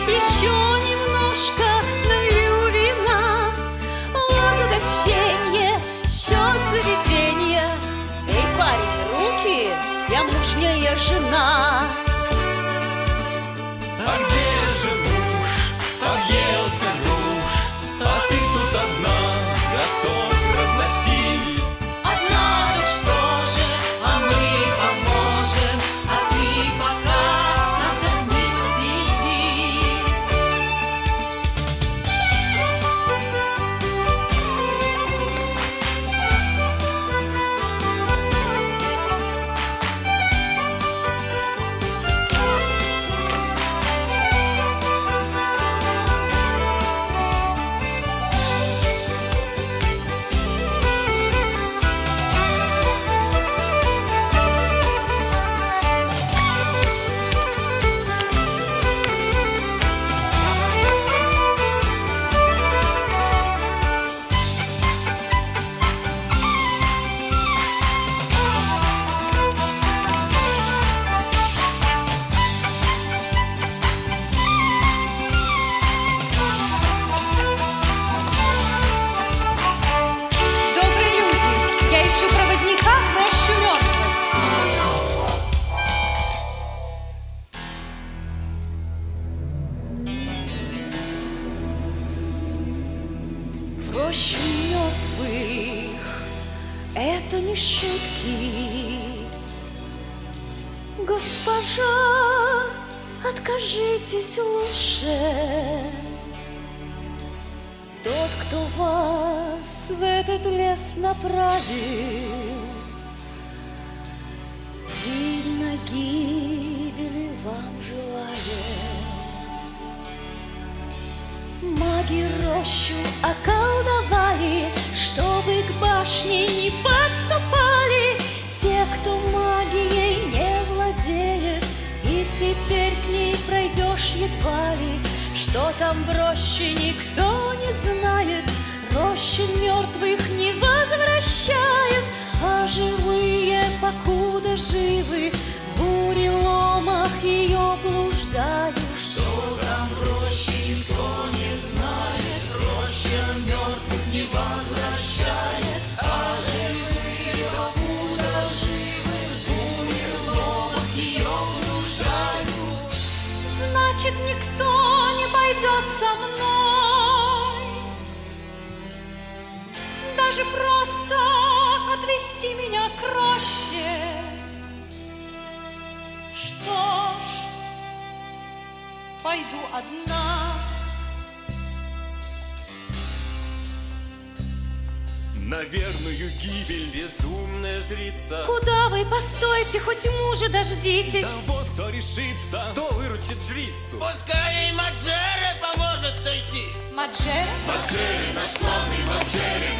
Еще немножко налью вина. Вот угощенье, счет заведения. Эй, парень, руки, я мужняя жена. А где же муж? Объелся груш, а ты тут одна, готов разносить. Одна, так что же, а мы поможем, а ты пока отдохни, сиди. Добрые люди, я ищу проводника в рощу мертвых. В рощу мертвых это не шутки. Госпожа, откажитесь лучше. Тот, кто вас в этот лес направил, видно, гибели вам желает. Маги рощу околдовали, чтобы к башне не подступали те, кто магией не владеет, и теперь к ней пройдешь едва ли. Что там в роще, никто не знает. Роща мертвых не возвращает, а живые, покуда живы, в буреломах ее блуждают. Что там в роще, никто не знает. Роща мертвых не возвращает, а живые, покуда живы, в буреломах ее блуждают. Значит, никто не пойдет со мной, даже просто отвести меня к роще. Что ж, пойду одна. На верную гибель безумная жрица. Куда вы? Постойте, хоть мужа дождитесь. Да вот кто решится, кто выручит жрицу. Пускай Маджере поможет дойти. Маджера? Маджери, наш славный Маджери,